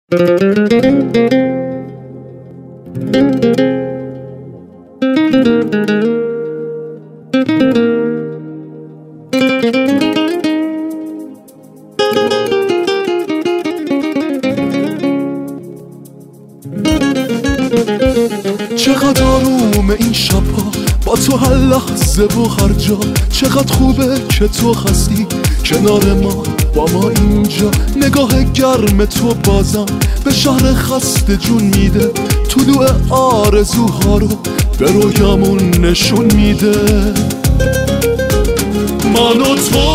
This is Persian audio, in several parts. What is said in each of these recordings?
چقدر آرومه این شبها با تو هر لحظه و هر جا، چقدر خوبه که تو هستی کنار ما با ما اینجا. نگاه گرم تو بازم به شهر خسته جون میده، طلوع آرزوها رو به رویامون نشون میده. من و تو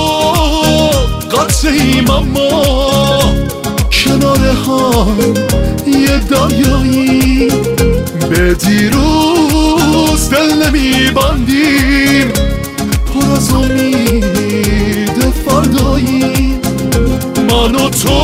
قطعیم اما کنار هم یه دریایی، به دیروز دل نمیبندیم، پر از امید فردایی. من و تو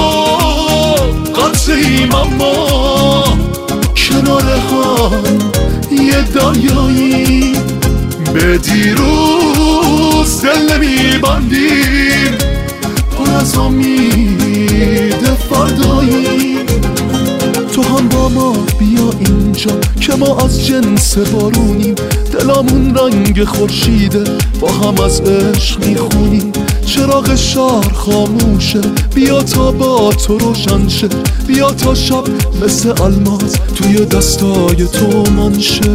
قطعیم اما کنار هم یه دریایی، به دیروز دل نمیبندیم، پر از امید فردایی. تو هم با ما بیا اینجا که ما از جنس بارونیم، دلامون رنگ خورشیده با هم از عشق میخونیم. چراغ شهر خاموشه بیا تا با تو روشن شه، بیا تا شب مثل الماس توی دستای تو منشه.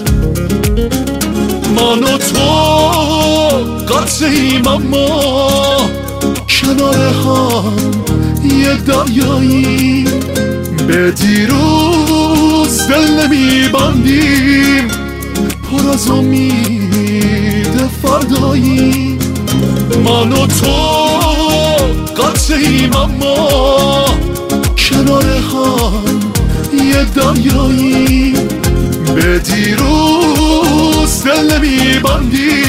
من و تو قطعیم اما کنار هم یه دریایی، به دیروز دل نمیبندیم، پر از امید فردایی. من و تو قطعیم اما کنار هم یه دریایی، به دیروز دل نمیبندیم،